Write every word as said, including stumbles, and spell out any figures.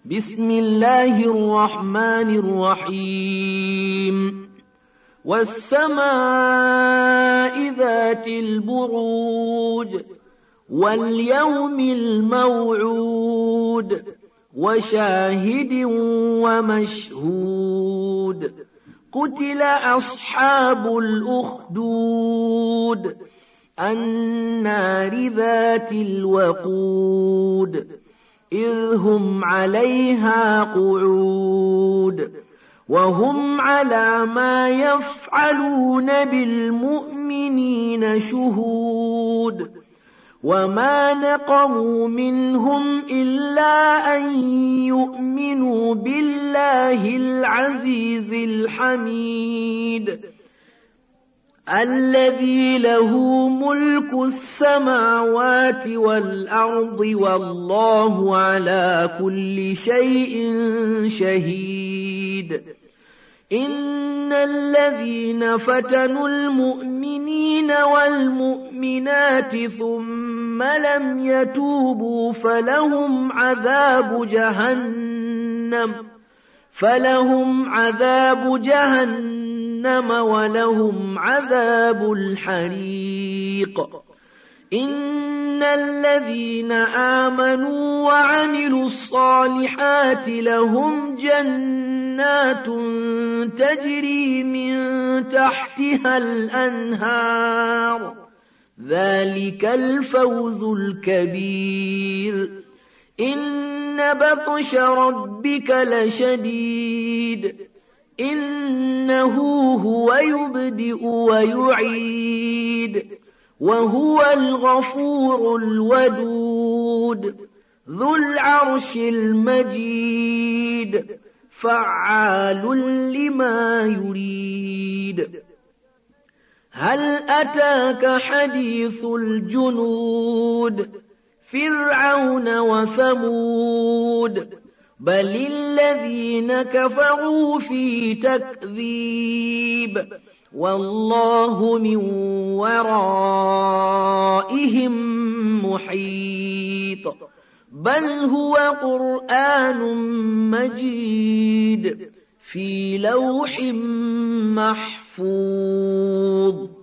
بسم الله الرحمن الرحيم والسماء ذات البروج واليوم الموعود وشاهد ومشهود قتل أصحاب الأخدود النار ذات الوقود إذ هم عليها قعود وهم على ما يفعلون بالمؤمنين شهود وما نقموا منهم إلا أن يؤمنوا بالله العزيز الحميد الذي له ملك السماوات والأرض والله على كل شيء شهيد إن الذين فتنوا المؤمنين والمؤمنات ثم لم يتوبوا فلهم عذاب جهنم فلهم عذاب جهنم ولهم عذاب الحريق إن الذين آمنوا وعملوا الصالحات لهم جنات تجري من تحتها الأنهار ذلك الفوز الكبير إن بطش ربك لشديد إنه هو يبدئ ويعيد وهو الغفور الودود ذو العرش المجيد فعال لما يريد هل أتاك حديث الجنود فرعون وثمود بل الذين كفروا في تكذيب والله من ورائهم محيط بل هو قرآن مجيد في لوح محفوظ